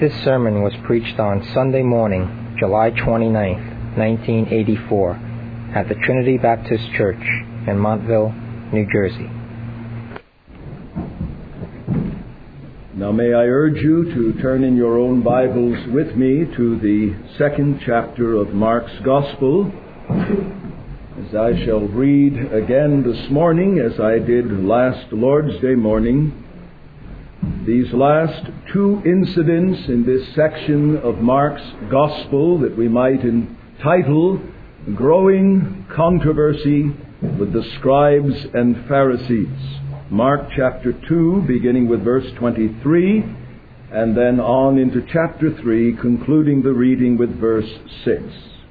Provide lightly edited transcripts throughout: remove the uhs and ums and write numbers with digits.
This sermon was preached on Sunday morning, July 29, 1984, at the Trinity Baptist Church in Montville, New Jersey. Now may I urge you to turn in your own Bibles with me to the second chapter of Mark's Gospel, as I shall read again this morning, as I did last Lord's Day morning, these last two incidents in this section of Mark's Gospel that we might entitle Growing Controversy with the Scribes and Pharisees. Mark chapter 2, beginning with verse 23, and then on into chapter 3, concluding the reading with verse 6.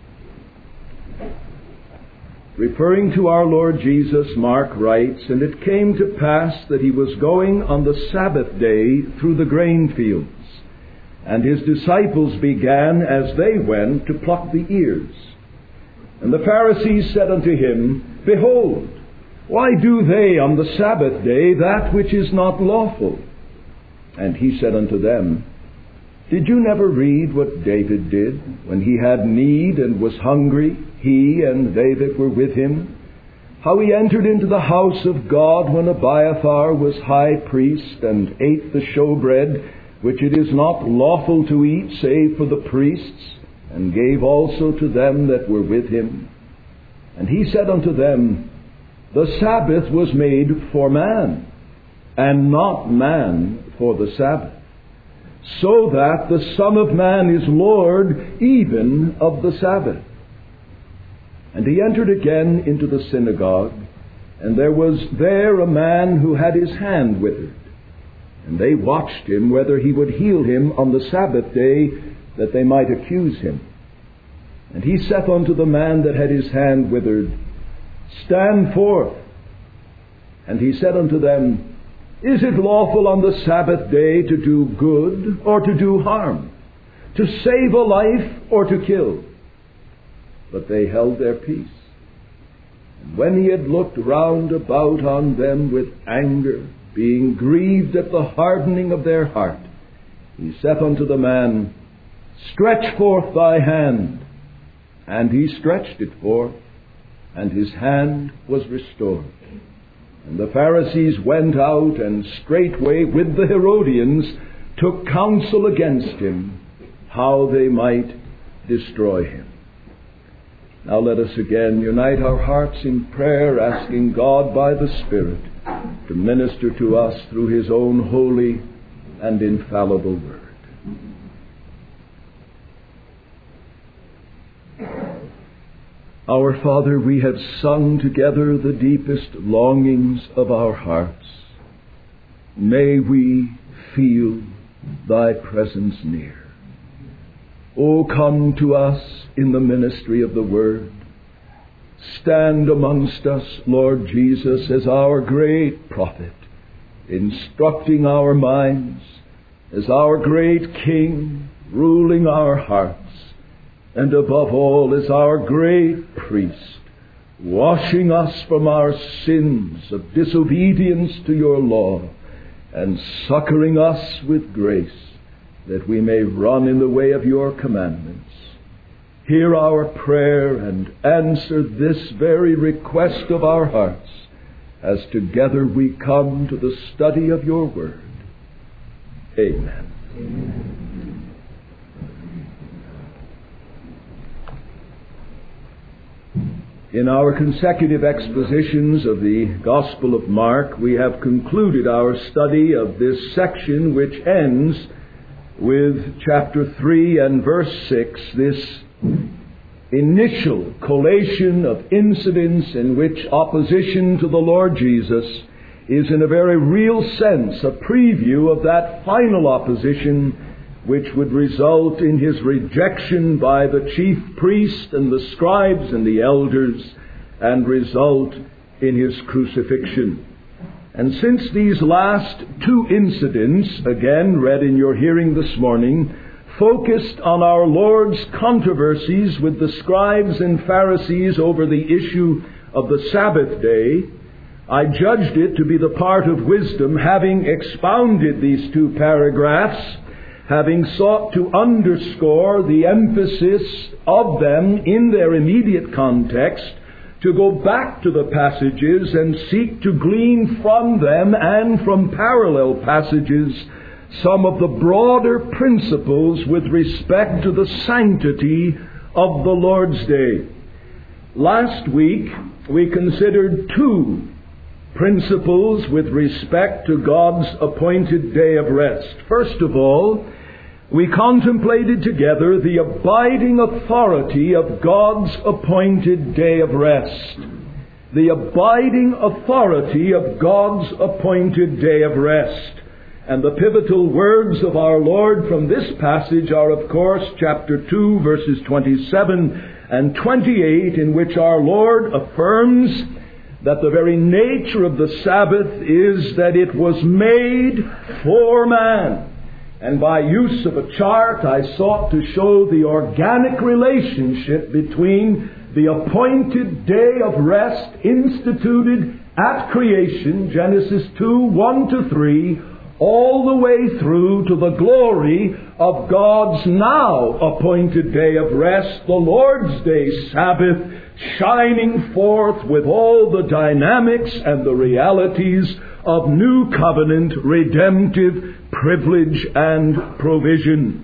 Referring to our Lord Jesus, Mark writes, "And it came to pass that he was going on the Sabbath day through the grain fields, and his disciples began as they went to pluck the ears. And the Pharisees said unto him, Behold, why do they on the Sabbath day that which is not lawful? And he said unto them, Did you never read what David did when he had need and was hungry, he and they that were with him? How he entered into the house of God when Abiathar was high priest, and ate the showbread, which it is not lawful to eat save for the priests, and gave also to them that were with him. And he said unto them, The Sabbath was made for man, and not man for the Sabbath, so that the Son of Man is Lord even of the Sabbath. And he entered again into the synagogue, and there was there a man who had his hand withered. And they watched him whether he would heal him on the Sabbath day, that they might accuse him. And he saith unto the man that had his hand withered, Stand forth. And he said unto them, Is it lawful on the Sabbath day to do good or to do harm, to save a life or to kill? But they held their peace. And when he had looked round about on them with anger, being grieved at the hardening of their heart, he saith unto the man, Stretch forth thy hand. And he stretched it forth, and his hand was restored. And the Pharisees went out, and straightway with the Herodians took counsel against him, how they might destroy him. Now let us again unite our hearts in prayer, asking God by the Spirit to minister to us through his own holy and infallible word. Our Father, we have sung together the deepest longings of our hearts. May we feel thy presence near. O come to us in the ministry of the Word. Stand amongst us, Lord Jesus, as our great prophet, instructing our minds, as our great King, ruling our hearts, and above all as our great priest, washing us from our sins of disobedience to your law, and succoring us with grace, that we may run in the way of your commandments. Hear our prayer and answer this very request of our hearts, as together we come to the study of your word. Amen. Amen. In our consecutive expositions of the Gospel of Mark, we have concluded our study of this section, which ends with chapter 3 and verse 6, this initial collation of incidents in which opposition to the Lord Jesus is in a very real sense a preview of that final opposition which would result in his rejection by the chief priest and the scribes and the elders, and result in his crucifixion. And since these last two incidents, again read in your hearing this morning, focused on our Lord's controversies with the scribes and Pharisees over the issue of the Sabbath day, I judged it to be the part of wisdom, having expounded these two paragraphs, having sought to underscore the emphasis of them in their immediate context, to go back to the passages and seek to glean from them and from parallel passages some of the broader principles with respect to the sanctity of the Lord's Day. Last week, we considered two principles with respect to God's appointed day of rest. First of all, we contemplated together the abiding authority of God's appointed day of rest. The abiding authority of God's appointed day of rest. And the pivotal words of our Lord from this passage are, of course, chapter 2, verses 27 and 28, in which our Lord affirms that the very nature of the Sabbath is that it was made for man. And by use of a chart, I sought to show the organic relationship between the appointed day of rest instituted at creation, Genesis 2, 1 to 3, all the way through to the glory of God's now appointed day of rest, the Lord's Day Sabbath, shining forth with all the dynamics and the realities of new covenant, redemptive privilege and provision.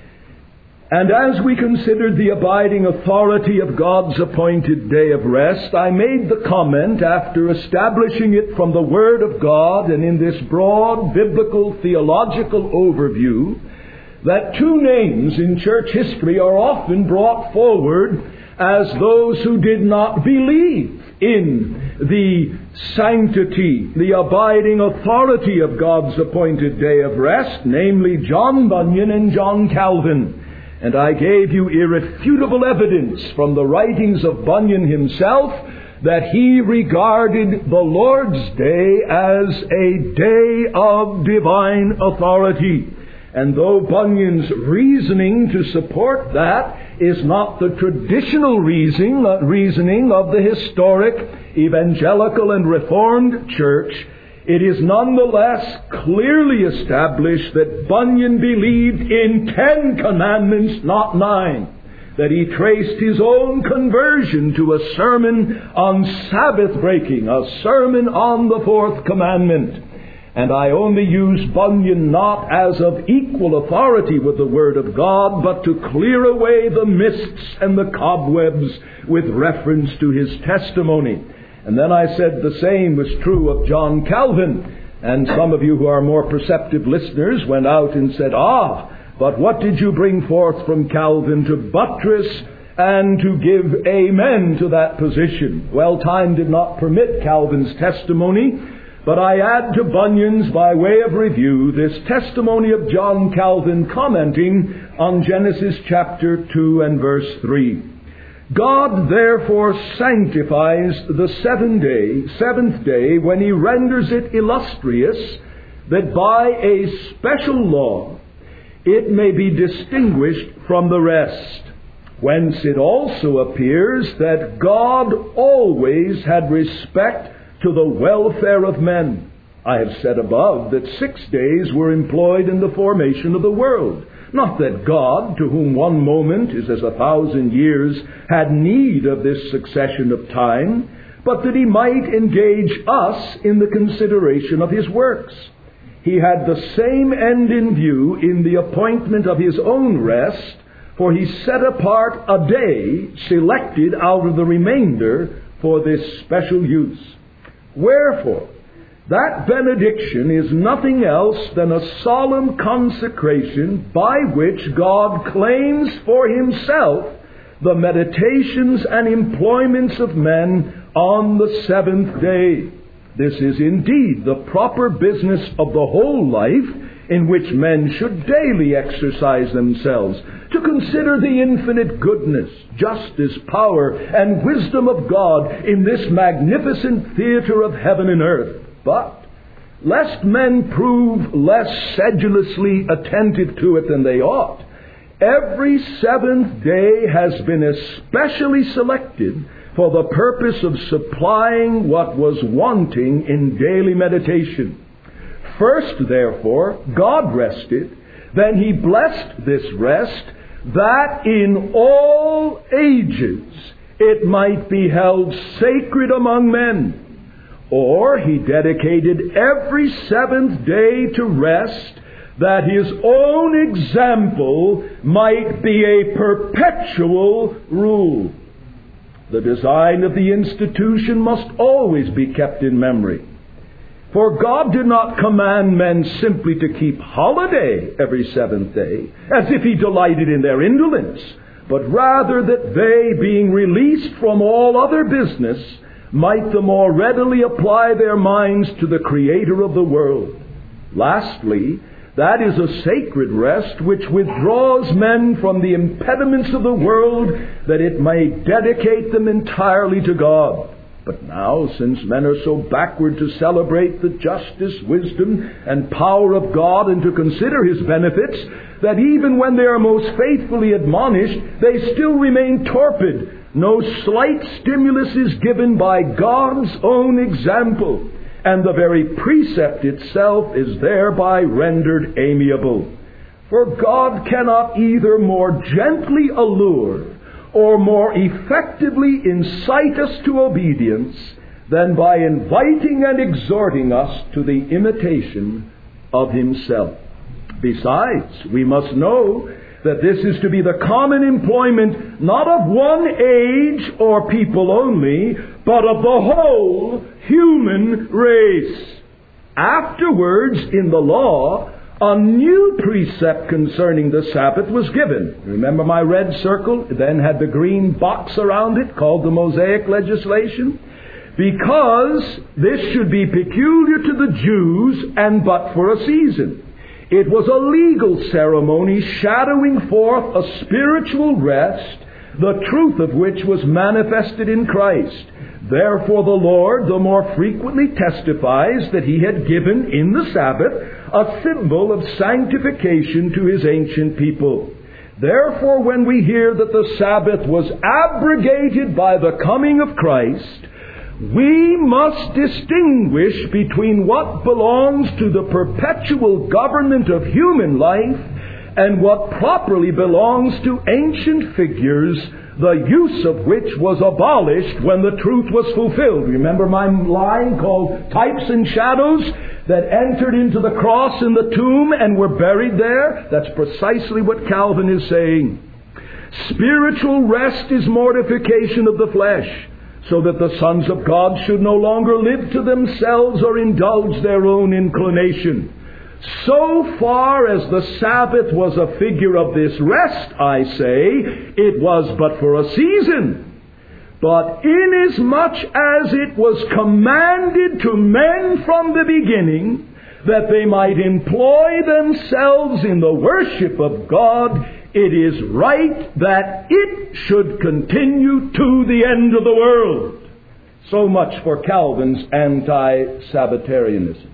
And as we considered the abiding authority of God's appointed day of rest, I made the comment, after establishing it from the Word of God and in this broad biblical theological overview, that two names in church history are often brought forward as those who did not believe in the sanctity, the abiding authority of God's appointed day of rest, namely John Bunyan and John Calvin. And I gave you irrefutable evidence from the writings of Bunyan himself that he regarded the Lord's Day as a day of divine authority. And though Bunyan's reasoning to support that is not the traditional reasoning of the historic evangelical and Reformed church, it is nonetheless clearly established that Bunyan believed in 10 commandments, not 9. That he traced his own conversion to a sermon on Sabbath breaking, a sermon on the 4th commandment. And I only use Bunyan not as of equal authority with the Word of God, but to clear away the mists and the cobwebs with reference to his testimony. And then I said the same was true of John Calvin. And some of you who are more perceptive listeners went out and said, but what did you bring forth from Calvin to buttress and to give amen to that position? Well, time did not permit Calvin's testimony, but I add to Bunyan's, by way of review, this testimony of John Calvin commenting on Genesis chapter 2 and verse 3. God therefore sanctifies the seventh day, when he renders it illustrious, that by a special law it may be distinguished from the rest. Whence it also appears that God always had respect to the welfare of men. I have said above that 6 days were employed in the formation of the world. Not that God, to whom one moment is as 1,000 years, had need of this succession of time, but that he might engage us in the consideration of his works. He had the same end in view in the appointment of his own rest, for he set apart a day selected out of the remainder for this special use. Wherefore, that benediction is nothing else than a solemn consecration by which God claims for himself the meditations and employments of men on the 7th day. This is indeed the proper business of the whole life, in which men should daily exercise themselves to consider the infinite goodness, justice, power, and wisdom of God in this magnificent theater of heaven and earth. But, lest men prove less sedulously attentive to it than they ought, every 7th day has been especially selected for the purpose of supplying what was wanting in daily meditation. First, therefore, God rested, Then he blessed this rest, that in all ages it might be held sacred among men. Or he dedicated every seventh day to rest, that his own example might be a perpetual rule. The design of the institution must always be kept in memory. For God did not command men simply to keep holiday every seventh day, as if he delighted in their indolence, but rather that they, being released from all other business, might the more readily apply their minds to the Creator of the world. Lastly, that is a sacred rest which withdraws men from the impediments of the world, that it may dedicate them entirely to God. But now, since men are so backward to celebrate the justice, wisdom, and power of God and to consider His benefits, that even when they are most faithfully admonished, they still remain torpid. No slight stimulus is given by God's own example, and the very precept itself is thereby rendered amiable. For God cannot either more gently allure or more effectively incite us to obedience than by inviting and exhorting us to the imitation of Himself. Besides, we must know that this is to be the common employment not of one age or people only, but of the whole human race. Afterwards, in the law, a new precept concerning the Sabbath was given. Remember my red circle? It then had the green box around it called the Mosaic legislation. Because this should be peculiar to the Jews and but for a season. It was a legal ceremony shadowing forth a spiritual rest, the truth of which was manifested in Christ. Therefore the Lord the more frequently testifies that He had given in the Sabbath a symbol of sanctification to His ancient people. Therefore, when we hear that the Sabbath was abrogated by the coming of Christ, we must distinguish between what belongs to the perpetual government of human life and what properly belongs to ancient figures, the use of which was abolished when the truth was fulfilled. Remember my line called types and shadows that entered into the cross and the tomb and were buried there? That's precisely what Calvin is saying. Spiritual rest is mortification of the flesh, so that the sons of God should no longer live to themselves or indulge their own inclination. So far as the Sabbath was a figure of this rest, I say, it was but for a season. But inasmuch as it was commanded to men from the beginning, that they might employ themselves in the worship of God, it is right that it should continue to the end of the world. So much for Calvin's anti-Sabbatarianism.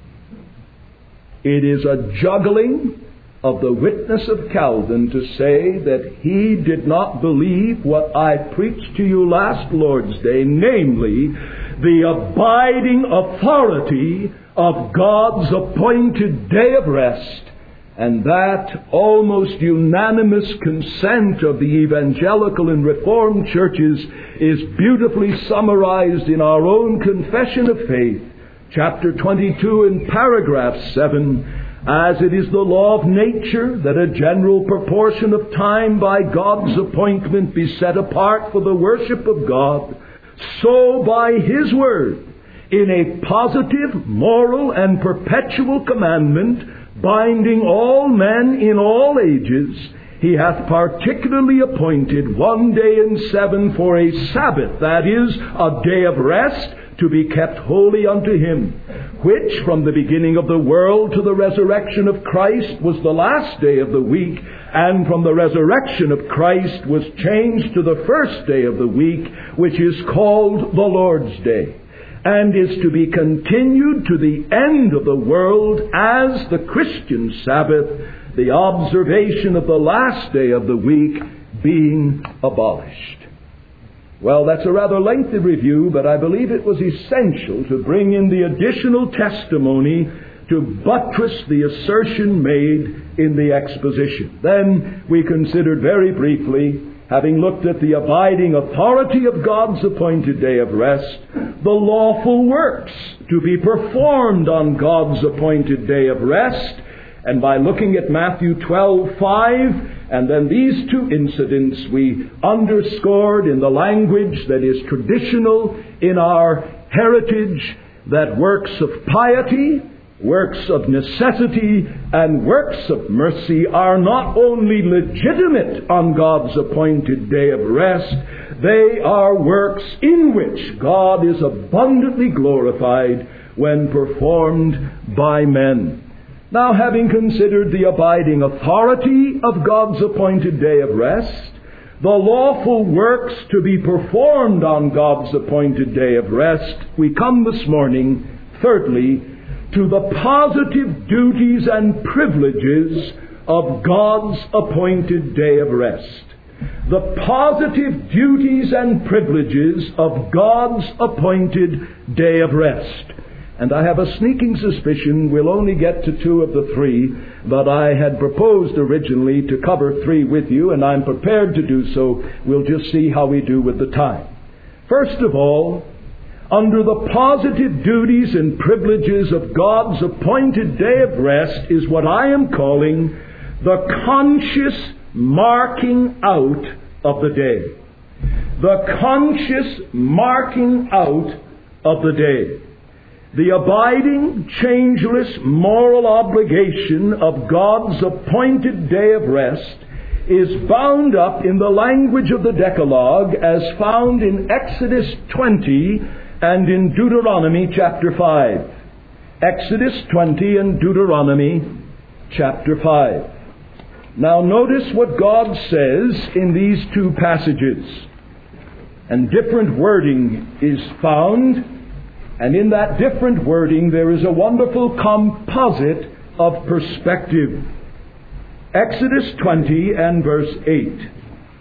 It is a juggling of the witness of Calvin to say that he did not believe what I preached to you last Lord's Day, namely, the abiding authority of God's appointed day of rest, and that almost unanimous consent of the evangelical and Reformed churches is beautifully summarized in our own Confession of Faith, chapter 22 and paragraph 7, as it is the law of nature that a general proportion of time by God's appointment be set apart for the worship of God, so by His word, in a positive, moral, and perpetual commandment, binding all men in all ages, He hath particularly appointed 1 day in 7 for a Sabbath, that is, a day of rest, to be kept holy unto Him, which from the beginning of the world to the resurrection of Christ was the last day of the week, and from the resurrection of Christ was changed to the first day of the week, which is called the Lord's Day, and is to be continued to the end of the world as the Christian Sabbath, the observation of the last day of the week being abolished. Well, that's a rather lengthy review, but I believe it was essential to bring in the additional testimony to buttress the assertion made in the exposition. Then we considered very briefly, having looked at the abiding authority of God's appointed day of rest, the lawful works to be performed on God's appointed day of rest, and by looking at Matthew 12:5, and then these two incidents, we underscored in the language that is traditional in our heritage that works of piety, works of necessity, and works of mercy are not only legitimate on God's appointed day of rest, they are works in which God is abundantly glorified when performed by men. Now, having considered the abiding authority of God's appointed day of rest, the lawful works to be performed on God's appointed day of rest, we come this morning, thirdly, to the positive duties and privileges of God's appointed day of rest. The positive duties and privileges of God's appointed day of rest. And I have a sneaking suspicion we'll only get to two of the three, but I had proposed originally to cover three with you, and I'm prepared to do so. We'll just see how we do with the time. First of all, under the positive duties and privileges of God's appointed day of rest is what I am calling the conscious marking out of the day. The conscious marking out of the day. The abiding, changeless moral obligation of God's appointed day of rest is bound up in the language of the Decalogue as found in Exodus 20 and in Deuteronomy chapter 5. Exodus 20 and Deuteronomy chapter 5. Now notice what God says in these two passages. And different wording is found. And in that different wording, there is a wonderful composite of perspective. Exodus 20 and verse 8.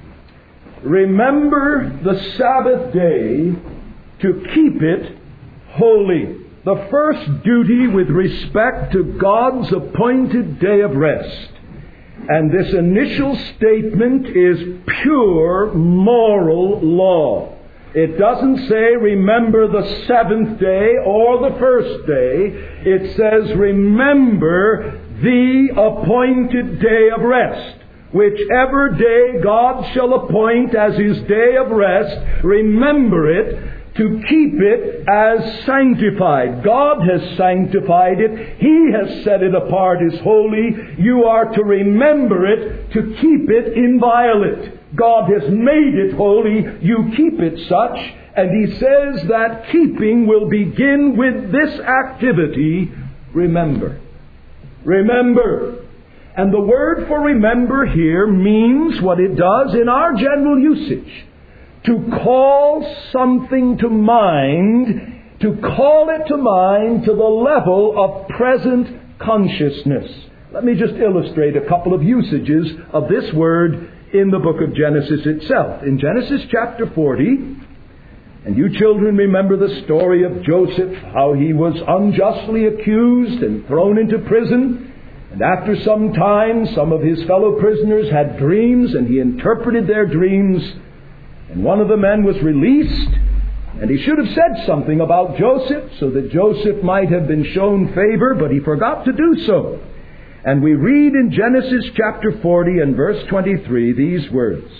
Remember the Sabbath day to keep it holy. The first duty with respect to God's appointed day of rest. And this initial statement is pure moral law. It doesn't say, remember the seventh day or the first day. It says, remember the appointed day of rest. Whichever day God shall appoint as His day of rest, remember it, to keep it as sanctified. God has sanctified it. He has set it apart as holy. You are to remember it, to keep it inviolate. God has made it holy. You keep it such. And He says that keeping will begin with this activity, remember. Remember. And the word for remember here means what it does in our general usage. To call something to mind, to call it to mind to the level of present consciousness. Let me just illustrate a couple of usages of this word in the book of Genesis itself. In Genesis chapter 40, and you children remember the story of Joseph, how he was unjustly accused and thrown into prison. And after some time, some of his fellow prisoners had dreams, and he interpreted their dreams. And one of the men was released, and he should have said something about Joseph so that Joseph might have been shown favor, but he forgot to do so. And we read in Genesis chapter 40 and verse 23 these words,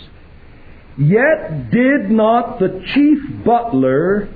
Yet did not the chief butler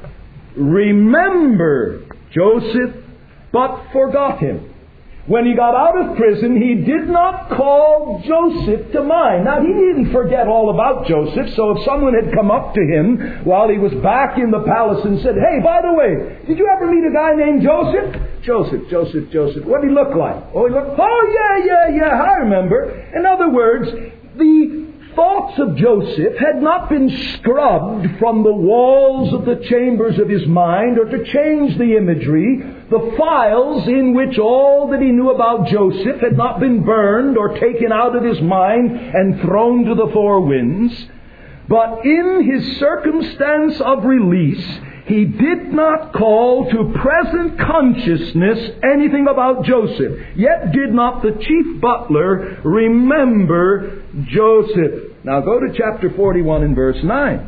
remember Joseph, but forgot him. When he got out of prison, he did not call Joseph to mind. Now, he didn't forget all about Joseph, so if someone had come up to him while he was back in the palace and said, Hey, by the way, did you ever meet a guy named Joseph? Joseph. What did he look like? Oh, yeah, I remember. In other words, the thoughts of Joseph had not been scrubbed from the walls of the chambers of his mind, or to change the imagery. The files in which all that he knew about Joseph had not been burned or taken out of his mind and thrown to the four winds. But in his circumstance of release, He did not call to present consciousness anything about Joseph. Yet did not the chief butler remember Joseph. Now go to chapter 41 and verse 9.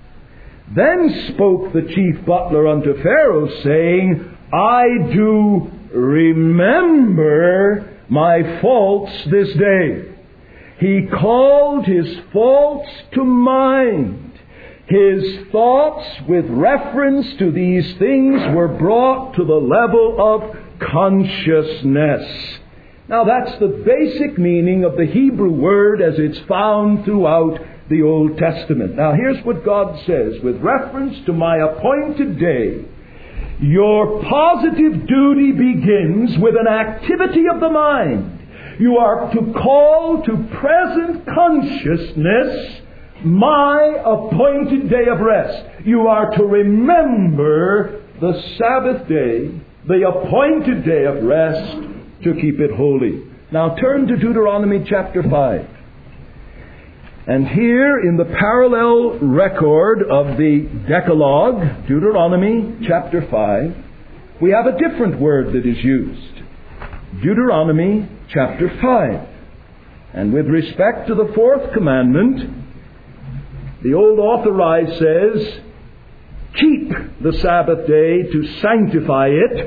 Then spoke the chief butler unto Pharaoh, saying, I do remember my faults this day. He called his faults to mind. His thoughts with reference to these things were brought to the level of consciousness. Now that's the basic meaning of the Hebrew word as it's found throughout the Old Testament. Now here's what God says with reference to my appointed day. Your positive duty begins with an activity of the mind. You are to call to present consciousness my appointed day of rest. You are to remember the Sabbath day, the appointed day of rest, to keep it holy. Now turn to Deuteronomy chapter 5. And here in the parallel record of the Decalogue, Deuteronomy chapter 5, we have a different word that is used. Deuteronomy chapter 5. And with respect to the fourth commandment, the Old Authorized says, keep the Sabbath day to sanctify it.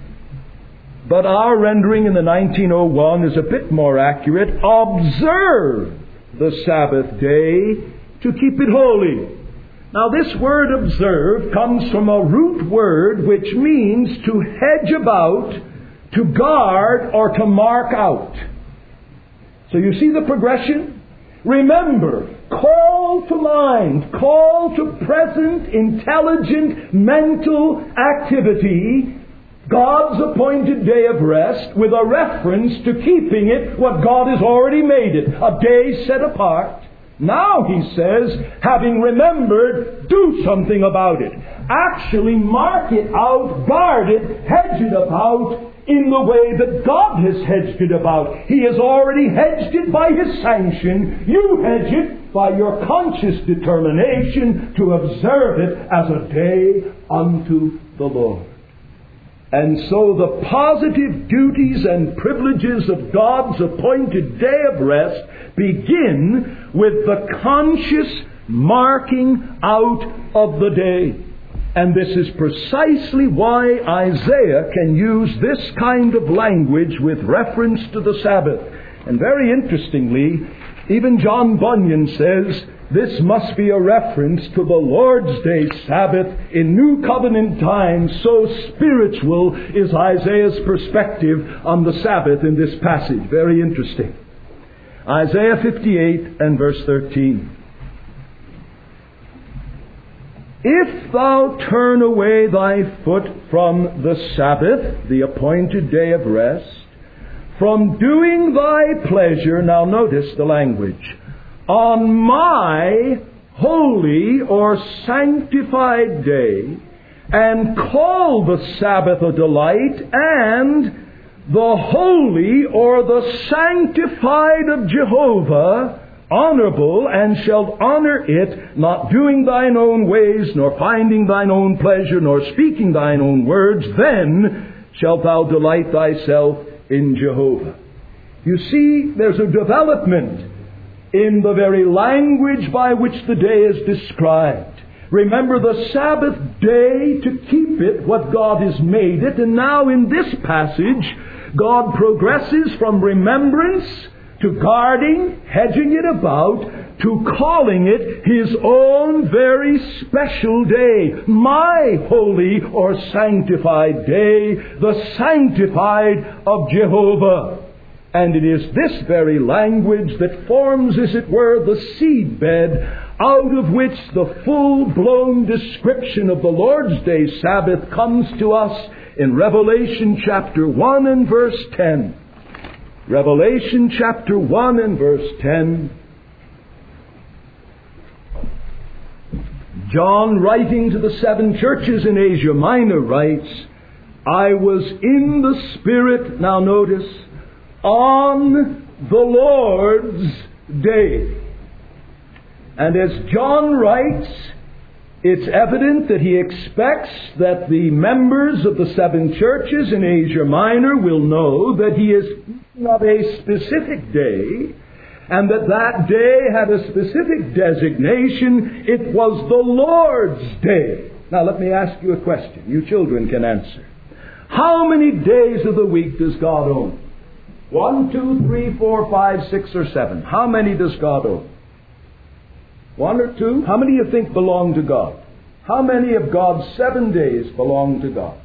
But our rendering in the 1901 is a bit more accurate. Observe the Sabbath day to keep it holy. Now this word observe comes from a root word which means to hedge about, to guard, or to mark out. So you see the progression? Remember, call to mind, call to present, intelligent, mental activity, God's appointed day of rest, with a reference to keeping it what God has already made it, a day set apart. Now, he says, having remembered, do something about it. Actually mark it out, guard it, hedge it about in the way that God has hedged it about. He has already hedged it by His sanction. You hedge it by your conscious determination to observe it as a day unto the Lord. And so the positive duties and privileges of God's appointed day of rest begin with the conscious marking out of the day. And this is precisely why Isaiah can use this kind of language with reference to the Sabbath. And very interestingly, even John Bunyan says this must be a reference to the Lord's Day Sabbath in New Covenant times. So spiritual is Isaiah's perspective on the Sabbath in this passage. Very interesting. Isaiah 58 and verse 13. If thou turn away thy foot from the Sabbath, the appointed day of rest, from doing thy pleasure, now notice the language, on my holy or sanctified day, and call the Sabbath a delight, and the holy or the sanctified of Jehovah honorable, and shalt honor it, not doing thine own ways, nor finding thine own pleasure, nor speaking thine own words, then shalt thou delight thyself in Jehovah. You see, there's a development in the very language by which the day is described. Remember the Sabbath day to keep it what God has made it, and now in this passage, God progresses from remembrance to guarding, hedging it about, to calling it His own very special day, my holy or sanctified day, the sanctified of Jehovah. And it is this very language that forms, as it were, the seedbed out of which the full-blown description of the Lord's Day Sabbath comes to us in Revelation chapter 1 and verse 10. Revelation chapter 1 and verse 10. John, writing to the 7 churches in Asia Minor, writes, I was in the Spirit, now notice, on the Lord's day. And as John writes, It's evident that he expects that the members of the 7 churches in Asia Minor will know that he is of a specific day, and that day had a specific designation. It was the Lord's Day. Now let me ask you a question. You children can answer. How many days of the week does God own? 1, 2, 3, 4, 5, 6, or 7. How many does God own? 1 or 2? How many do you think belong to God? How many of God's 7 days belong to God?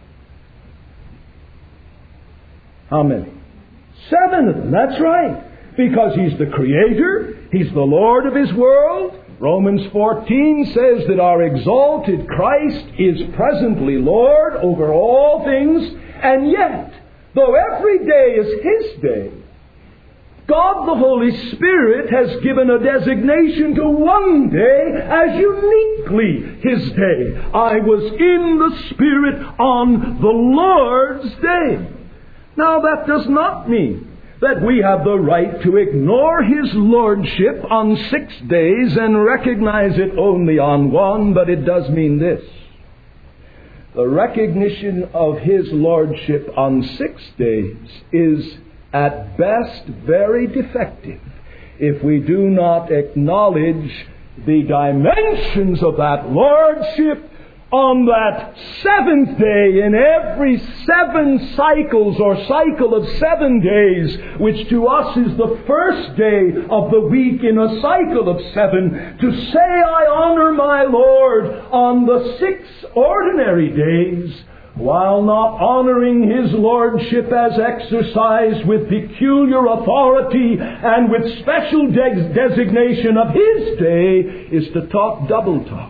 How many? 7 of them, that's right. Because He's the Creator, He's the Lord of His world. Romans 14 says that our exalted Christ is presently Lord over all things, and yet, though every day is His day, God the Holy Spirit has given a designation to one day as uniquely His day. I was in the Spirit on the Lord's Day. Now that does not mean that we have the right to ignore His Lordship on 6 days and recognize it only on one, but it does mean this. The recognition of His Lordship on 6 days is at best very defective if we do not acknowledge the dimensions of that Lordship on that 7th day in every 7 cycles or cycle of 7 days, which to us is the first day of the week in a cycle of 7, to say I honor my Lord on the 6 ordinary days, while not honoring His Lordship as exercised with peculiar authority and with special designation of His day, is to talk double talk.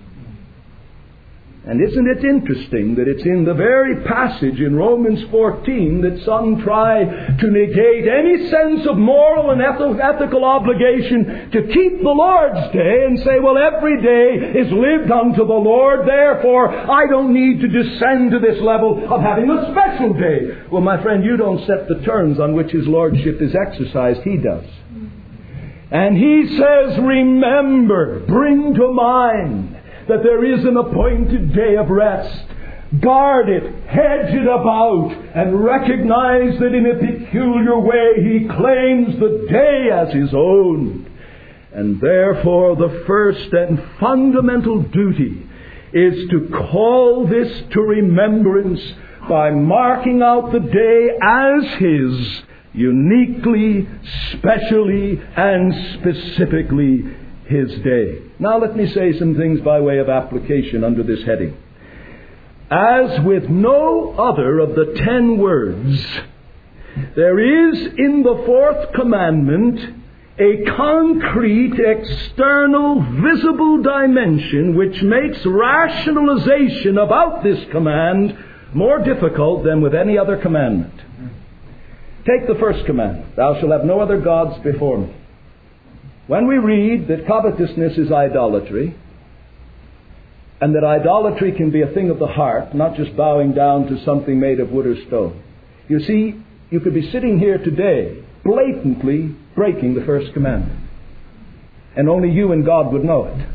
And isn't it interesting that it's in the very passage in Romans 14 that some try to negate any sense of moral and ethical obligation to keep the Lord's Day and say, well, every day is lived unto the Lord, therefore I don't need to descend to this level of having a special day. Well, my friend, you don't set the terms on which His Lordship is exercised. He does. And He says, remember, bring to mind that there is an appointed day of rest. Guard it, hedge it about, and recognize that in a peculiar way He claims the day as His own. And therefore the first and fundamental duty is to call this to remembrance by marking out the day as His, uniquely, specially, and specifically His day. Now let me say some things by way of application under this heading. As with no other of the 10 words, there is in the 4th commandment a concrete, external, visible dimension which makes rationalization about this command more difficult than with any other commandment. Take the 1st commandment, thou shalt have no other gods before me. When we read that covetousness is idolatry, and that idolatry can be a thing of the heart, not just bowing down to something made of wood or stone, you see, you could be sitting here today blatantly breaking the 1st commandment. And only you and God would know it.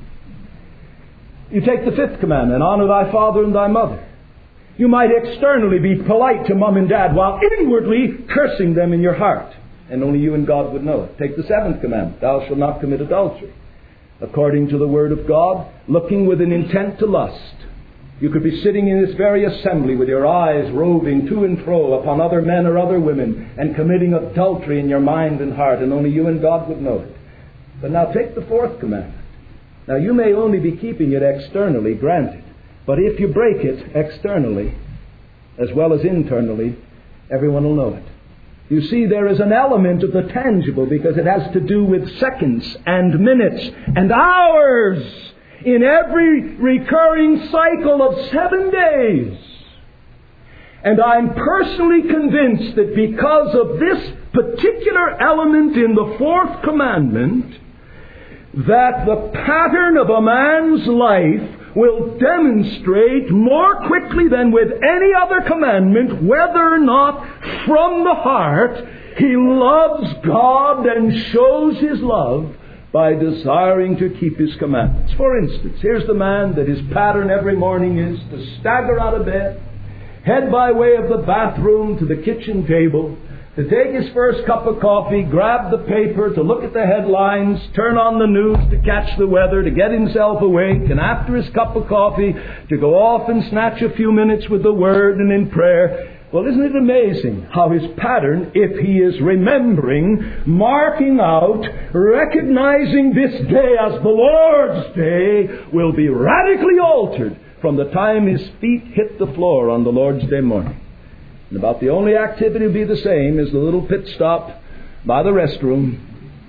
You take the 5th commandment, honor thy father and thy mother. You might externally be polite to mom and dad while inwardly cursing them in your heart. And only you and God would know it. Take the 7th commandment, thou shalt not commit adultery. According to the Word of God, looking with an intent to lust. You could be sitting in this very assembly with your eyes roving to and fro upon other men or other women and committing adultery in your mind and heart, and only you and God would know it. But now take the 4th commandment. Now you may only be keeping it externally, granted. But if you break it externally, as well as internally, everyone will know it. You see, there is an element of the tangible because it has to do with seconds and minutes and hours in every recurring cycle of 7 days. And I'm personally convinced that because of this particular element in the 4th commandment, that the pattern of a man's life will demonstrate more quickly than with any other commandment whether or not from the heart he loves God and shows His love by desiring to keep His commandments. For instance, here's the man that his pattern every morning is to stagger out of bed, head by way of the bathroom to the kitchen table, to take his first cup of coffee, grab the paper, to look at the headlines, turn on the news to catch the weather, to get himself awake, and after his cup of coffee, to go off and snatch a few minutes with the Word and in prayer. Well, isn't it amazing how his pattern, if he is remembering, marking out, recognizing this day as the Lord's day, will be radically altered from the time his feet hit the floor on the Lord's Day morning. And about the only activity will be the same is the little pit stop by the restroom.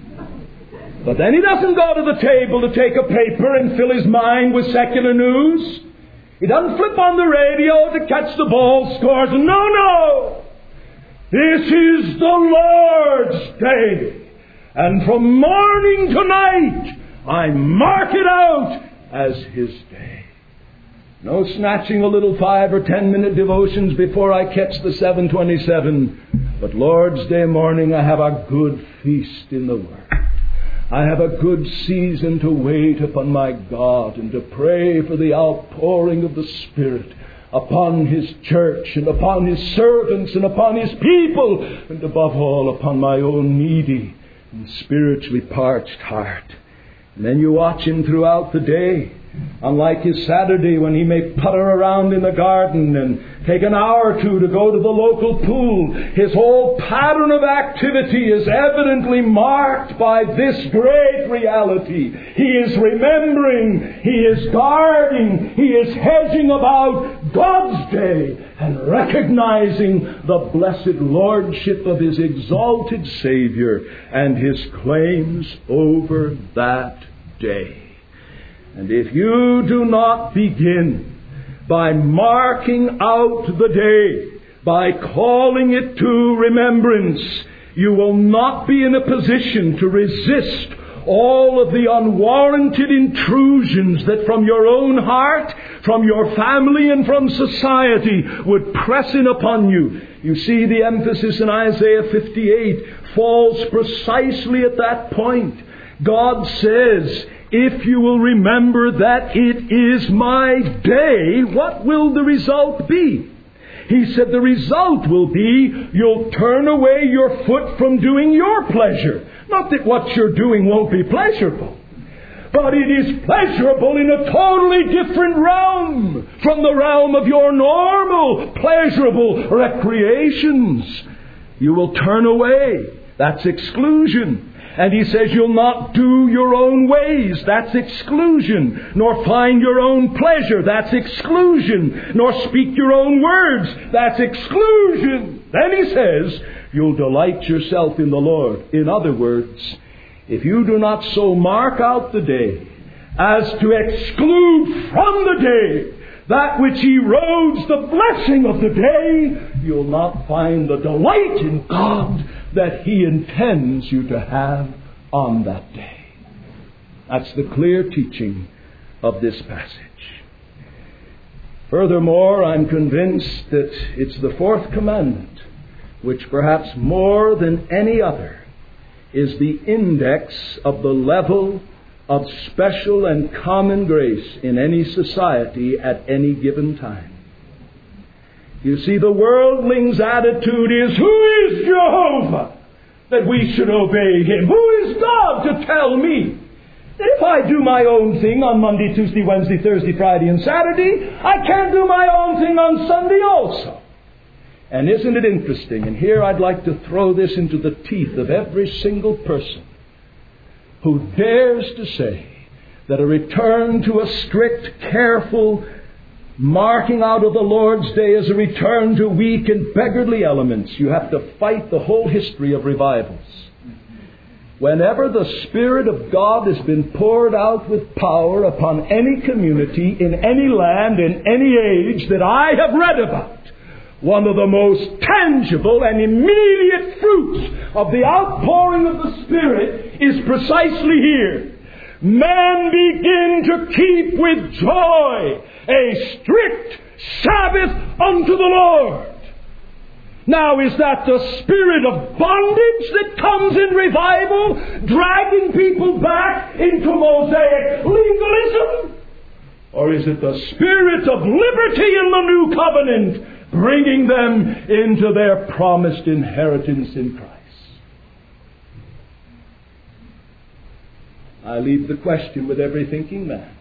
But then he doesn't go to the table to take a paper and fill his mind with secular news. He doesn't flip on the radio to catch the ball scores. No. This is the Lord's day. And from morning to night, I mark it out as His day. No snatching a little 5 or 10 minute devotions before I catch the 7:27. But Lord's Day morning, I have a good feast in the Word. I have a good season to wait upon my God and to pray for the outpouring of the Spirit upon His church and upon His servants and upon His people, and above all upon my own needy and spiritually parched heart. And then you watch him throughout the day. Unlike his Saturday when he may putter around in the garden and take an hour or two to go to the local pool, his whole pattern of activity is evidently marked by this great reality. He is remembering, he is guarding, he is hedging about God's day and recognizing the blessed lordship of his exalted Savior and his claims over that day. And if you do not begin by marking out the day, by calling it to remembrance, you will not be in a position to resist all of the unwarranted intrusions that from your own heart, from your family, and from society would press in upon you. You see, the emphasis in Isaiah 58 falls precisely at that point. God says, if you will remember that it is my day, what will the result be? He said the result will be you'll turn away your foot from doing your pleasure. Not that what you're doing won't be pleasurable, but it is pleasurable in a totally different realm from the realm of your normal pleasurable recreations. You will turn away. That's exclusion. And he says you'll not do your own ways. That's exclusion. Nor find your own pleasure. That's exclusion. Nor speak your own words. That's exclusion. Then he says you'll delight yourself in the Lord. In other words, if you do not so mark out the day as to exclude from the day that which erodes the blessing of the day, you'll not find the delight in God that He intends you to have on that day. That's the clear teaching of this passage. Furthermore, I'm convinced that it's the fourth commandment, which perhaps more than any other is the index of the level of special and common grace in any society at any given time. You see, the worldling's attitude is, who is Jehovah that we should obey Him? Who is God to tell me that if I do my own thing on Monday, Tuesday, Wednesday, Thursday, Friday, and Saturday, I can't do my own thing on Sunday also? And isn't it interesting? And here I'd like to throw this into the teeth of every single person who dares to say that a return to a strict, careful marking out of the Lord's day is a return to weak and beggarly elements. You have to fight the whole history of revivals. Whenever the Spirit of God has been poured out with power upon any community, in any land, in any age that I have read about, one of the most tangible and immediate fruits of the outpouring of the Spirit is precisely here. Men begin to keep with joy a strict Sabbath unto the Lord. Now, is that the spirit of bondage that comes in revival, dragging people back into Mosaic legalism? Or is it the spirit of liberty in the new covenant, bringing them into their promised inheritance in Christ? I leave the question with every thinking man.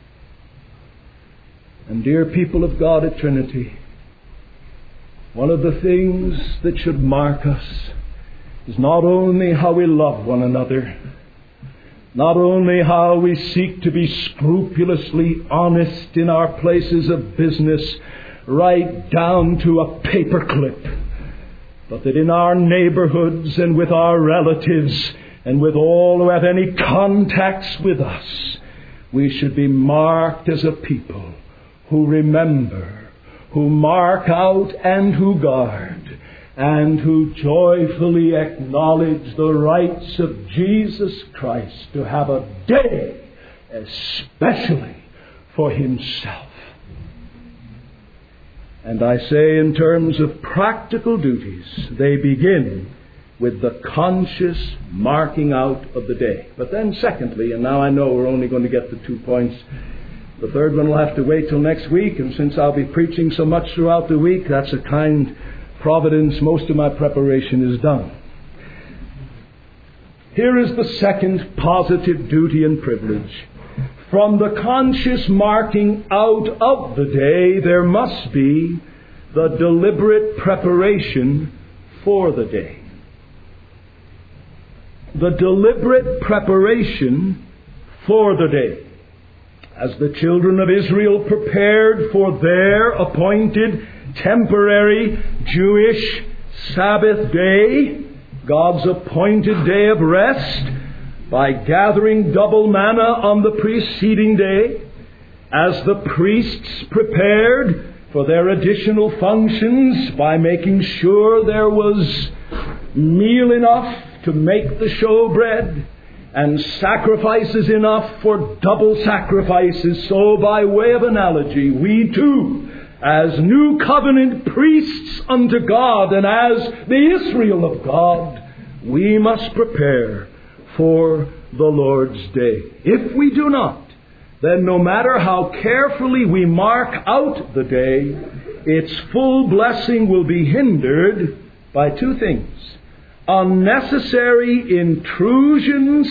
And dear people of God at Trinity, one of the things that should mark us is not only how we love one another, not only how we seek to be scrupulously honest in our places of business, right down to a paperclip, but that in our neighborhoods and with our relatives and with all who have any contacts with us, we should be marked as a people who remember, who mark out and who guard, and who joyfully acknowledge the rights of Jesus Christ to have a day especially for Himself. And I say in terms of practical duties, they begin with the conscious marking out of the day. But then secondly, and now I know we're only going to get the 2 points, the third one will have to wait till next week, and since I'll be preaching so much throughout the week, that's a kind providence. Most of my preparation is done. Here is the second positive duty and privilege. From the conscious marking out of the day, there must be the deliberate preparation for the day. The deliberate preparation for the day. As the children of Israel prepared for their appointed temporary Jewish Sabbath day, God's appointed day of rest, by gathering double manna on the preceding day, as the priests prepared for their additional functions by making sure there was meal enough to make the showbread, and sacrifices enough for double sacrifices. So by way of analogy, we too, as new covenant priests unto God and as the Israel of God, we must prepare for the Lord's day. If we do not, then no matter how carefully we mark out the day, its full blessing will be hindered by two things: unnecessary intrusions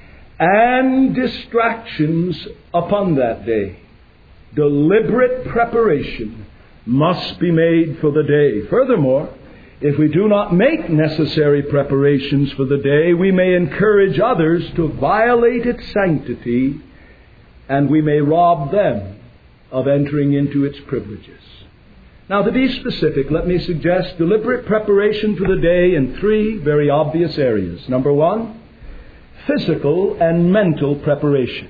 and distractions upon that day. Deliberate preparation must be made for the day. Furthermore, if we do not make necessary preparations for the day, we may encourage others to violate its sanctity, and we may rob them of entering into its privileges. Now, to be specific, let me suggest deliberate preparation for the day in three very obvious areas. Number one, physical and mental preparation.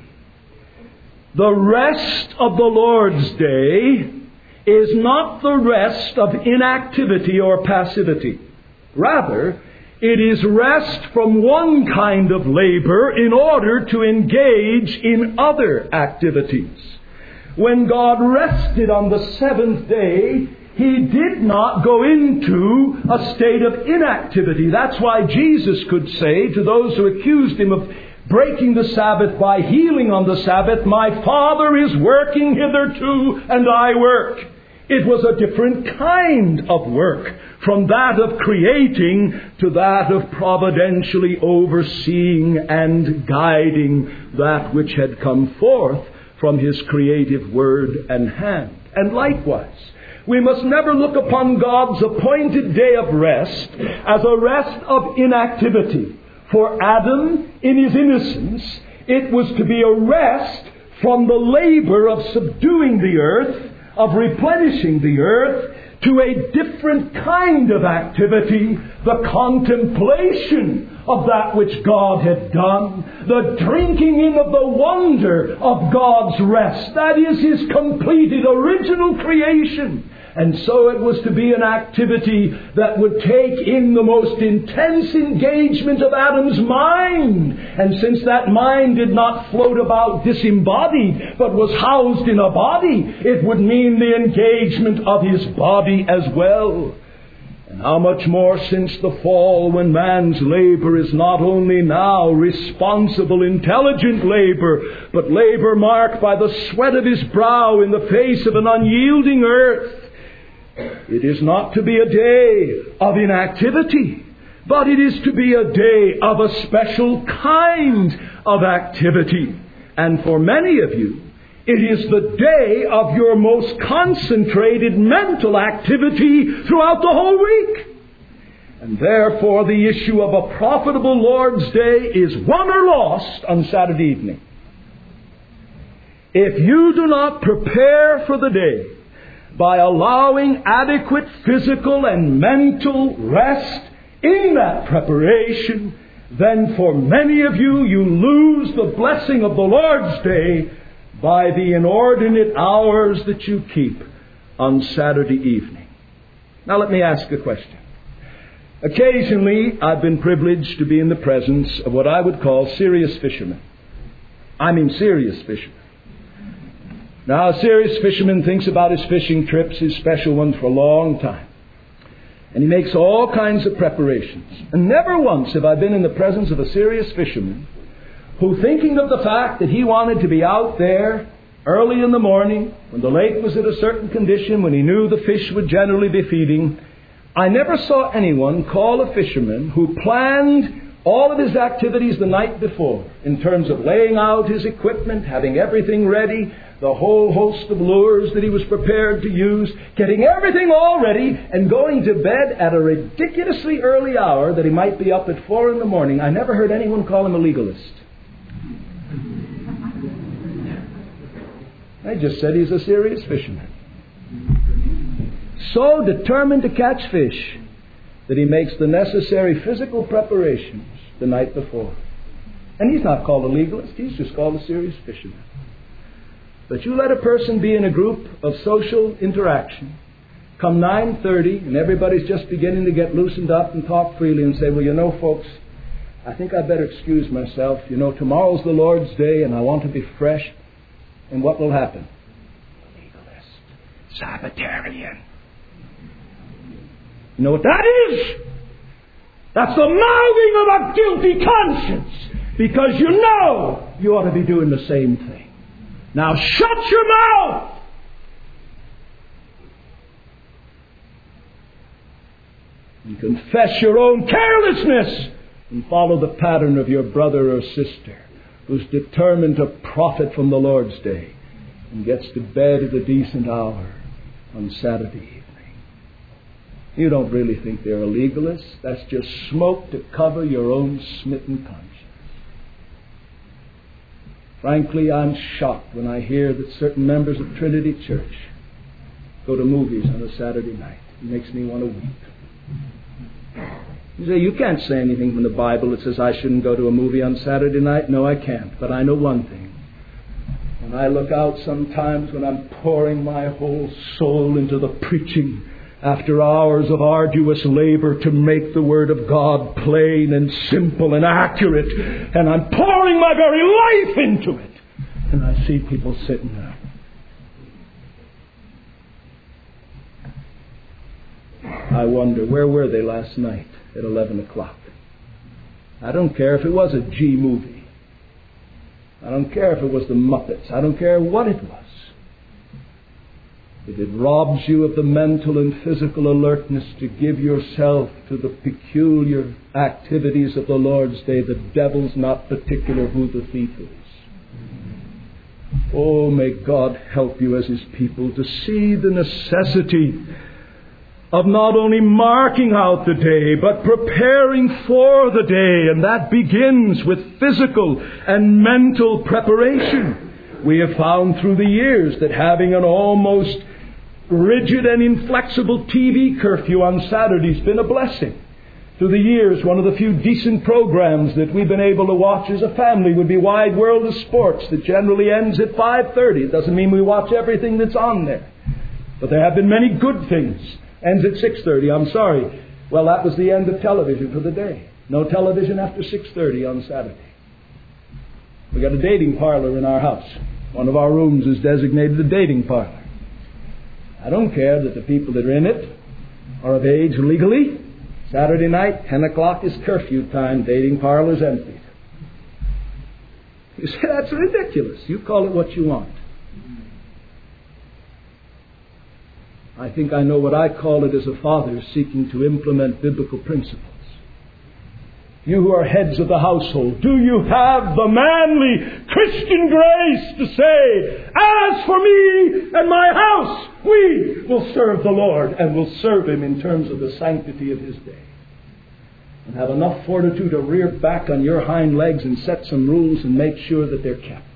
The rest of the Lord's day is not the rest of inactivity or passivity. Rather, it is rest from one kind of labor in order to engage in other activities. When God rested on the seventh day, He did not go into a state of inactivity. That's why Jesus could say to those who accused Him of breaking the Sabbath by healing on the Sabbath, "My Father is working hitherto, and I work." It was a different kind of work, from that of creating to that of providentially overseeing and guiding that which had come forth from His creative word and hand. And likewise, we must never look upon God's appointed day of rest as a rest of inactivity. For Adam, in his innocence, it was to be a rest from the labor of subduing the earth, of replenishing the earth, to a different kind of activity, the contemplation of that which God had done, the drinking in of the wonder of God's rest. That is His completed original creation. And so it was to be an activity that would take in the most intense engagement of Adam's mind. And since that mind did not float about disembodied, but was housed in a body, it would mean the engagement of his body as well. And how much more since the fall, when man's labor is not only now responsible, intelligent labor, but labor marked by the sweat of his brow in the face of an unyielding earth. It is not to be a day of inactivity, but it is to be a day of a special kind of activity. And for many of you, it is the day of your most concentrated mental activity throughout the whole week. And therefore, the issue of a profitable Lord's Day is won or lost on Saturday evening. If you do not prepare for the day by allowing adequate physical and mental rest in that preparation, then for many of you, you lose the blessing of the Lord's Day by the inordinate hours that you keep on Saturday evening. Now let me ask a question. Occasionally, I've been privileged to be in the presence of what I would call serious fishermen. I mean serious fishermen. Now, a serious fisherman thinks about his fishing trips, his special ones, for a long time. And he makes all kinds of preparations. And never once have I been in the presence of a serious fisherman who, thinking of the fact that he wanted to be out there early in the morning, when the lake was at a certain condition, when he knew the fish would generally be feeding, I never saw anyone call a fisherman who planned all of his activities the night before, in terms of laying out his equipment, having everything ready, the whole host of lures that he was prepared to use, getting everything all ready, and going to bed at a ridiculously early hour that he might be up at 4 a.m. I never heard anyone call him a legalist. I just said he's a serious fisherman. So determined to catch fish that he makes the necessary physical preparations the night before. And he's not called a legalist, he's just called a serious fisherman. But you let a person be in a group of social interaction, come 9:30 and everybody's just beginning to get loosened up and talk freely and say, well, you know, folks, I think I better excuse myself. You know, tomorrow's the Lord's Day and I want to be fresh. And what will happen? Legalist. Sabbatarian. You know what that is? That's the mouthing of a guilty conscience. Because you know you ought to be doing the same thing. Now shut your mouth! And confess your own carelessness and follow the pattern of your brother or sister who's determined to profit from the Lord's Day and gets to bed at a decent hour on Saturday evening. You don't really think they're a legalist. That's just smoke to cover your own smitten conscience. Frankly, I'm shocked when I hear that certain members of Trinity Church go to movies on a Saturday night. It makes me want to weep. You say, you can't say anything from the Bible that says I shouldn't go to a movie on Saturday night. No, I can't. But I know one thing. When I look out sometimes when I'm pouring my whole soul into the preaching after hours of arduous labor to make the Word of God plain and simple and accurate, and I'm pouring my very life into it, and I see people sitting there. I wonder, where were they last night at 11 o'clock? I don't care if it was a G movie. I don't care if it was the Muppets. I don't care what it was. If it robs you of the mental and physical alertness to give yourself to the peculiar activities of the Lord's Day, the devil's not particular who the thief is. Oh, may God help you as His people to see the necessity of not only marking out the day, but preparing for the day. And that begins with physical and mental preparation. We have found through the years that having an almost rigid and inflexible TV curfew on Saturday has been a blessing. Through the years, one of the few decent programs that we've been able to watch as a family would be Wide World of Sports, that generally ends at 5:30. It doesn't mean we watch everything that's on there. But there have been many good things. Ends at 6:30, I'm sorry. Well, that was the end of television for the day. No television after 6:30 on Saturday. We got a dating parlor in our house. One of our rooms is designated a dating parlor. I don't care that the people that are in it are of age legally. Saturday night, 10 o'clock is curfew time, dating parlors empty. You say, that's ridiculous. You call it what you want. I think I know what I call it as a father seeking to implement biblical principles. You who are heads of the household, do you have the manly Christian grace to say, as for me and my house, we will serve the Lord and will serve Him in terms of the sanctity of His day? And have enough fortitude to rear back on your hind legs and set some rules and make sure that they're kept.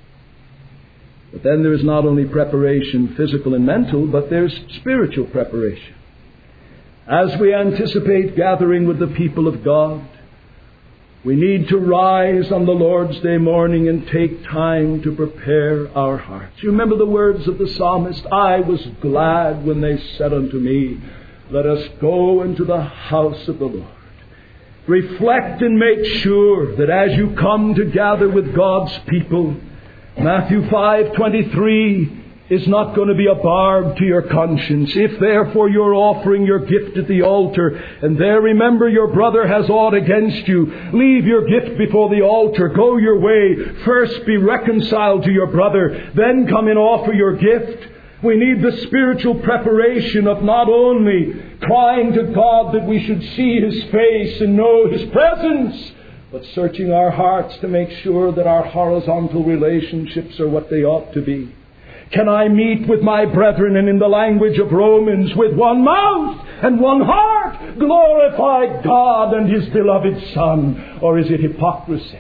But then there's not only preparation, physical and mental, but there's spiritual preparation. As we anticipate gathering with the people of God, we need to rise on the Lord's Day morning and take time to prepare our hearts. You remember the words of the psalmist, I was glad when they said unto me, let us go into the house of the Lord. Reflect and make sure that as you come to gather with God's people, Matthew 5:23 is not going to be a barb to your conscience. If therefore you're offering your gift at the altar, and there remember your brother has aught against you, leave your gift before the altar, go your way, first be reconciled to your brother, then come and offer your gift. We need the spiritual preparation of not only crying to God that we should see His face and know His presence, but searching our hearts to make sure that our horizontal relationships are what they ought to be. Can I meet with my brethren, and in the language of Romans, with one mouth and one heart, glorify God and His beloved Son? Or is it hypocrisy?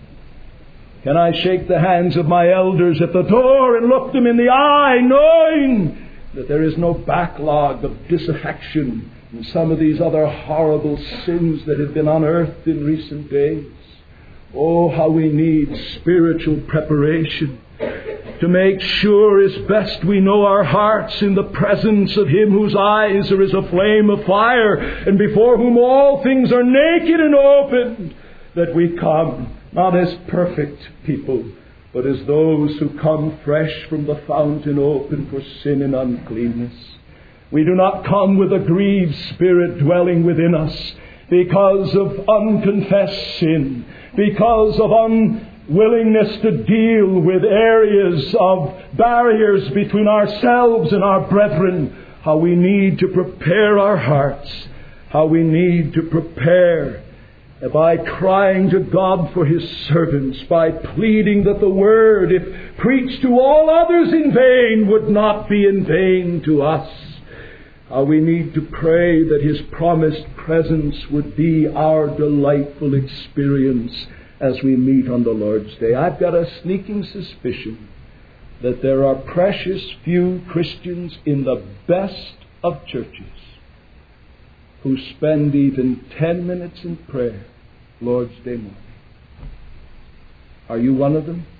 Can I shake the hands of my elders at the door and look them in the eye, knowing that there is no backlog of disaffection and some of these other horrible sins that have been unearthed in recent days? Oh, how we need spiritual preparation to make sure as best we know our hearts in the presence of Him whose eyes are as a flame of fire and before whom all things are naked and open, that we come not as perfect people, but as those who come fresh from the fountain open for sin and uncleanness. We do not come with a grieved spirit dwelling within us because of unconfessed sin, because of unwillingness to deal with areas of barriers between ourselves and our brethren. How we need to prepare our hearts, how we need to prepare by crying to God for His servants, by pleading that the Word, if preached to all others in vain, would not be in vain to us. How we need to pray that His promised presence would be our delightful experience as we meet on the Lord's Day. I've got a sneaking suspicion that there are precious few Christians in the best of churches who spend even 10 minutes in prayer Lord's Day morning. Are you one of them?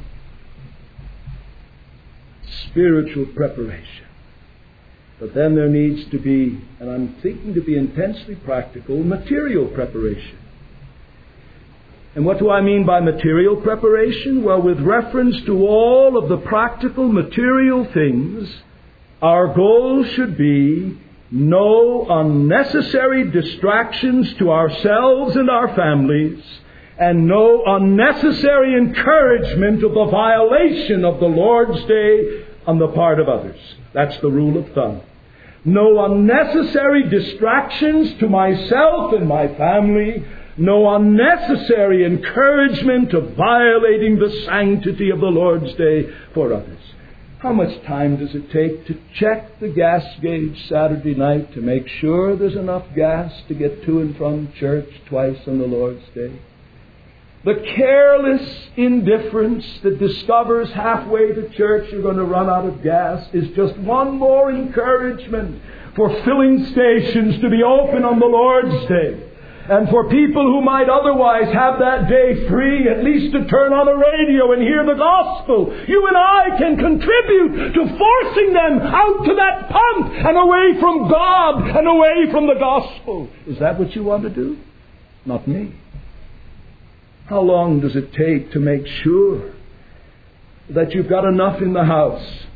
Spiritual preparation. But then there needs to be, and I'm thinking to be intensely practical, material preparation. And what do I mean by material preparation? Well, with reference to all of the practical material things, our goal should be no unnecessary distractions to ourselves and our families, and no unnecessary encouragement of the violation of the Lord's Day on the part of others. That's the rule of thumb. No unnecessary distractions to myself and my family, no unnecessary encouragement of violating the sanctity of the Lord's Day for others. How much time does it take to check the gas gauge Saturday night to make sure there's enough gas to get to and from church twice on the Lord's Day? The careless indifference that discovers halfway to church you're going to run out of gas is just one more encouragement for filling stations to be open on the Lord's Day. And for people who might otherwise have that day free, at least to turn on a radio and hear the gospel, you and I can contribute to forcing them out to that pump and away from God and away from the gospel. Is that what you want to do? Not me. How long does it take to make sure that you've got enough in the house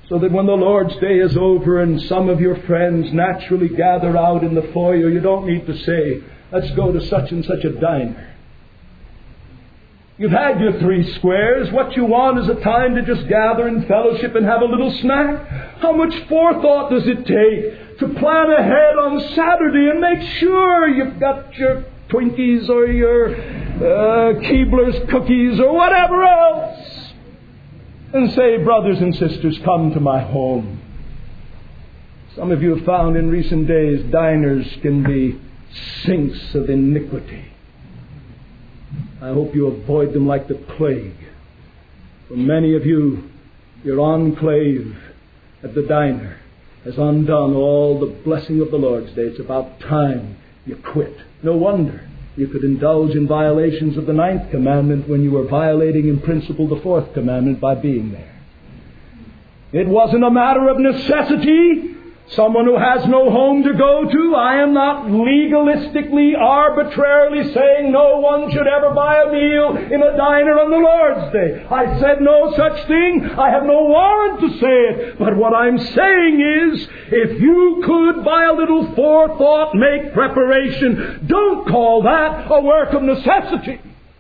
So that when the Lord's Day is over and some of your friends naturally gather out in the foyer, you don't need to say, let's go to such and such a diner. You've had your 3 squares. What you want is a time to just gather in fellowship and have a little snack. How much forethought does it take to plan ahead on Saturday and make sure you've got your Twinkies or your Keebler's cookies or whatever else? And say, brothers and sisters, come to my home. Some of you have found in recent days diners can be sinks of iniquity. I hope you avoid them like the plague. For many of you, your enclave at the diner has undone all the blessing of the Lord's Day. It's about time you quit. No wonder you could indulge in violations of the 9th commandment when you were violating in principle the 4th commandment by being there. It wasn't a matter of necessity. Someone who has no home to go to, I am not legalistically, arbitrarily saying no one should ever buy a meal in a diner on the Lord's Day. I said no such thing. I have no warrant to say it. But what I'm saying is, if you could, by a little forethought, make preparation, don't call that a work of necessity.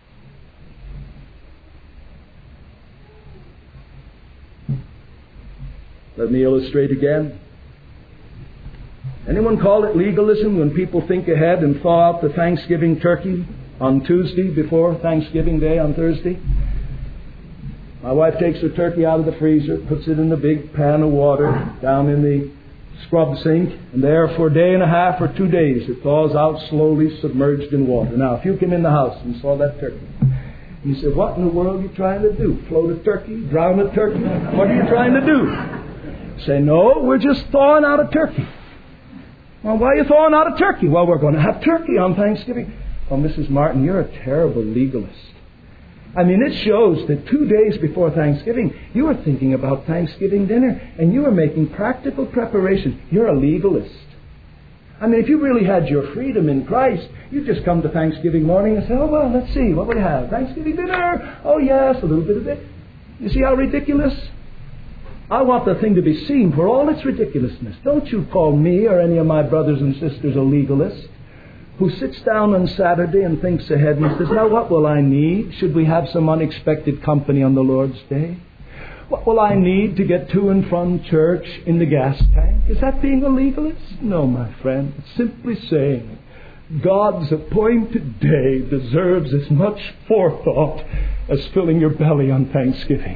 Let me illustrate again. Anyone call it legalism when people think ahead and thaw out the Thanksgiving turkey on Tuesday before Thanksgiving Day on Thursday? My wife takes her turkey out of the freezer, puts it in the big pan of water down in the scrub sink, and there for a day and a half or 2 days it thaws out slowly, submerged in water. Now, if you came in the house and saw that turkey, you said, what in the world are you trying to do? Float a turkey? Drown a turkey? What are you trying to do? Say, no, we're just thawing out a turkey. Well, why are you throwing out a turkey? Well, we're going to have turkey on Thanksgiving. Oh, Mrs. Martin, you're a terrible legalist. I mean, it shows that 2 days before Thanksgiving, you were thinking about Thanksgiving dinner, and you were making practical preparation. You're a legalist. I mean, if you really had your freedom in Christ, you'd just come to Thanksgiving morning and say, oh, well, let's see, what do we have? Thanksgiving dinner? Oh, yes, a little bit of it. You see how ridiculous? I want the thing to be seen for all its ridiculousness. Don't you call me or any of my brothers and sisters a legalist who sits down on Saturday and thinks ahead and says, now what will I need? Should we have some unexpected company on the Lord's Day? What will I need to get to and from church in the gas tank? Is that being a legalist? No, my friend. It's simply saying God's appointed day deserves as much forethought as filling your belly on Thanksgiving.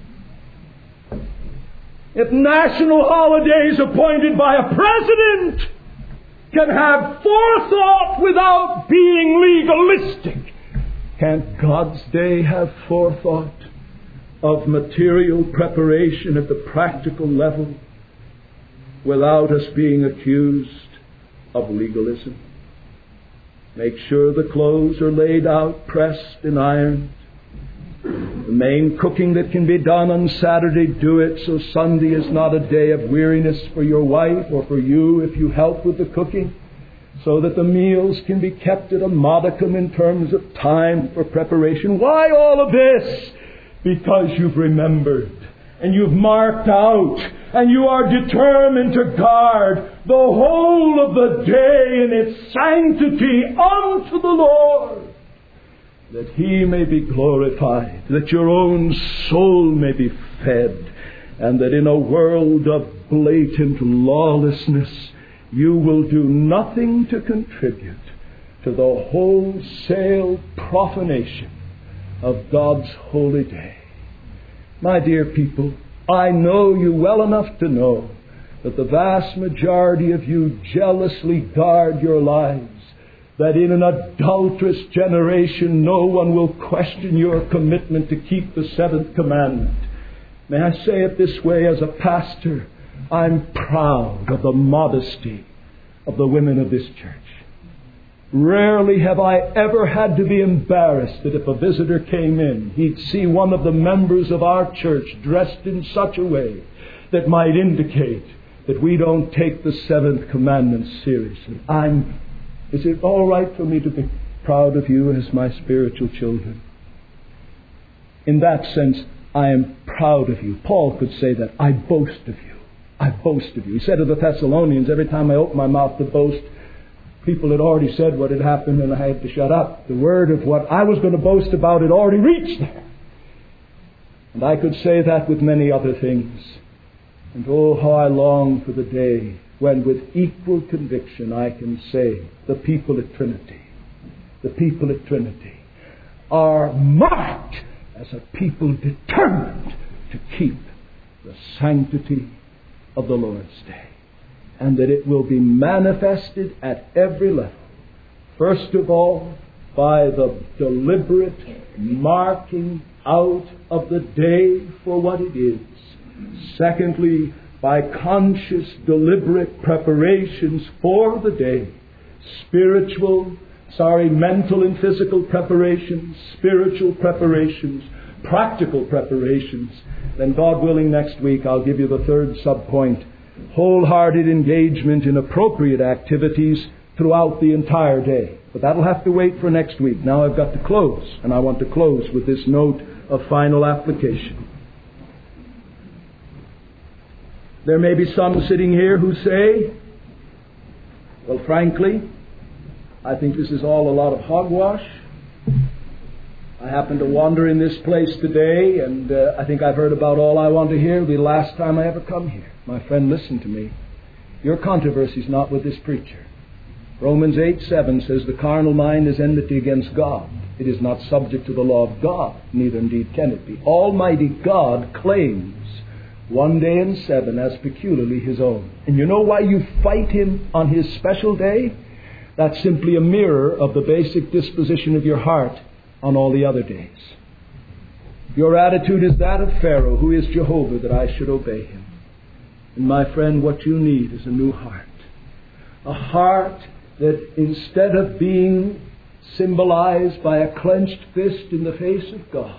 If national holidays appointed by a president can have forethought without being legalistic, can't God's day have forethought of material preparation at the practical level without us being accused of legalism? Make sure the clothes are laid out, pressed and ironed. The main cooking that can be done on Saturday, do it so Sunday is not a day of weariness for your wife or for you if you help with the cooking, so that the meals can be kept at a modicum in terms of time for preparation. Why all of this? Because you've remembered and you've marked out and you are determined to guard the whole of the day in its sanctity unto the Lord, that He may be glorified, that your own soul may be fed, and that in a world of blatant lawlessness you will do nothing to contribute to the wholesale profanation of God's holy day. My dear people, I know you well enough to know that the vast majority of you jealously guard your lives, that in an adulterous generation no one will question your commitment to keep the 7th commandment. May I say it this way as a pastor, I'm proud of the modesty of the women of this church. Rarely have I ever had to be embarrassed that if a visitor came in, he'd see one of the members of our church dressed in such a way that might indicate that we don't take the 7th commandment seriously. Is it all right for me to be proud of you as my spiritual children? In that sense, I am proud of you. Paul could say that. I boast of you. I boast of you. He said to the Thessalonians, every time I open my mouth to boast, people had already said what had happened and I had to shut up. The word of what I was going to boast about had already reached there. And I could say that with many other things. And oh, how I long for the day when with equal conviction I can say the people at Trinity are marked as a people determined to keep the sanctity of the Lord's day. And that it will be manifested at every level. First of all, by the deliberate marking out of the day for what it is. Secondly, by conscious, deliberate preparations for the day. Mental and physical preparations, spiritual preparations, practical preparations. Then God willing, next week I'll give you the third sub-point. Wholehearted engagement in appropriate activities throughout the entire day. But that'll have to wait for next week. Now I've got to close, and I want to close with this note of final application. There may be some sitting here who say, well, frankly, I think this is all a lot of hogwash. I happened to wander in this place today, and I think I've heard about all I want to hear. It'll be the last time I ever come here. My friend, listen to me. Your controversy is not with this preacher. Romans 8:7 says the carnal mind is enmity against God. It is not subject to the law of God, neither indeed can it be. Almighty God claims one day in 7 as peculiarly His own. And you know why you fight Him on His special day? That's simply a mirror of the basic disposition of your heart on all the other days. Your attitude is that of Pharaoh, who is Jehovah, that I should obey Him. And my friend, what you need is a new heart. A heart that instead of being symbolized by a clenched fist in the face of God,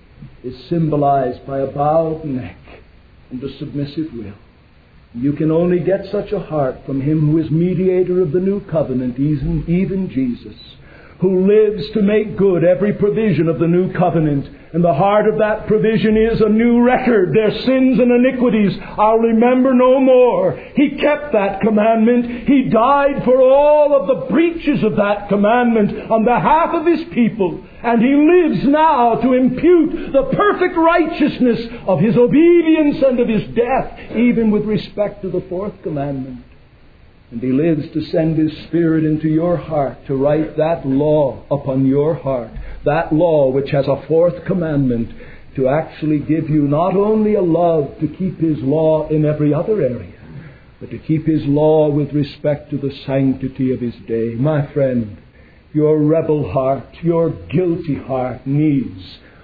is symbolized by a bowed neck and a submissive will. You can only get such a heart from Him who is mediator of the new covenant, even Jesus, who lives to make good every provision of the new covenant. And the heart of that provision is a new record. Their sins and iniquities I'll remember no more. He kept that commandment. He died for all of the breaches of that commandment on behalf of His people. And He lives now to impute the perfect righteousness of His obedience and of His death, even with respect to the fourth commandment. And He lives to send His Spirit into your heart to write that law upon your heart. That law which has a fourth commandment to actually give you not only a love to keep His law in every other area, but to keep His law with respect to the sanctity of His day. My friend, your rebel heart, your guilty heart needs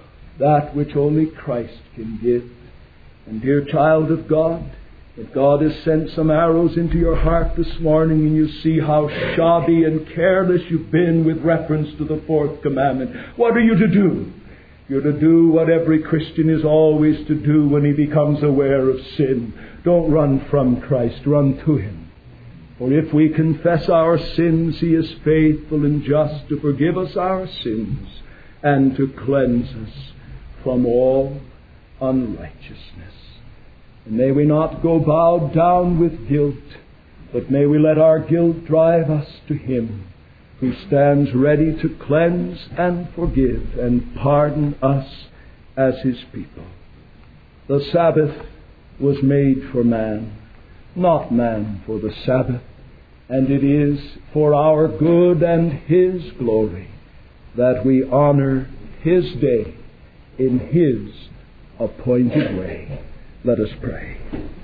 that which only Christ can give. And dear child of God, if God has sent some arrows into your heart this morning and you see how shoddy and careless you've been with reference to the fourth commandment, what are you to do? You're to do what every Christian is always to do when he becomes aware of sin. Don't run from Christ, run to Him. For if we confess our sins, He is faithful and just to forgive us our sins and to cleanse us from all unrighteousness. And may we not go bowed down with guilt, but may we let our guilt drive us to Him who stands ready to cleanse and forgive and pardon us as His people. The Sabbath was made for man, not man for the Sabbath, and it is for our good and His glory that we honor His day in His appointed way. Let us pray.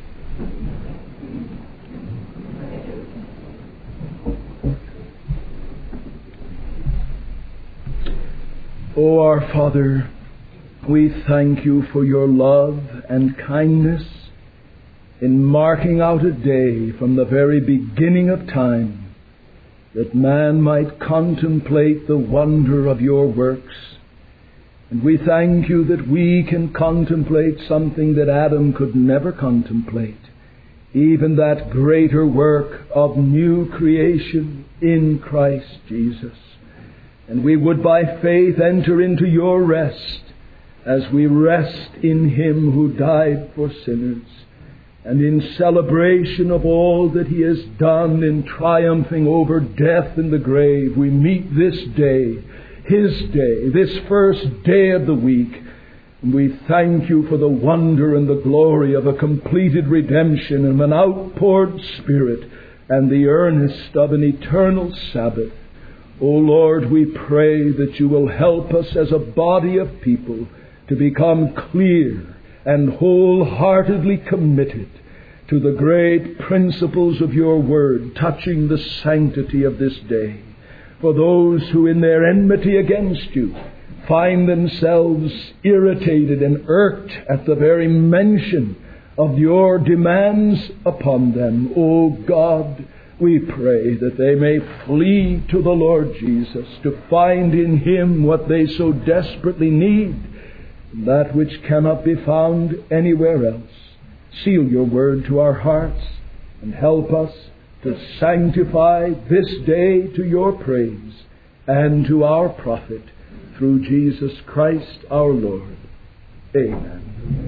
O our Father, we thank You for Your love and kindness in marking out a day from the very beginning of time that man might contemplate the wonder of Your works. And we thank You that we can contemplate something that Adam could never contemplate, even that greater work of new creation in Christ Jesus. And we would by faith enter into Your rest as we rest in Him who died for sinners, and in celebration of all that He has done in triumphing over death and the grave, we meet this day, His day, this first day of the week. And we thank You for the wonder and the glory of a completed redemption and an outpoured Spirit and the earnest of an eternal Sabbath. O Lord, we pray that You will help us as a body of people to become clear and wholeheartedly committed to the great principles of Your Word touching the sanctity of this day. For those who in their enmity against You find themselves irritated and irked at the very mention of Your demands upon them, O God, we pray that they may flee to the Lord Jesus to find in Him what they so desperately need, that which cannot be found anywhere else. Seal Your Word to our hearts and help us to sanctify this day to Your praise and to our profit, through Jesus Christ our Lord. Amen.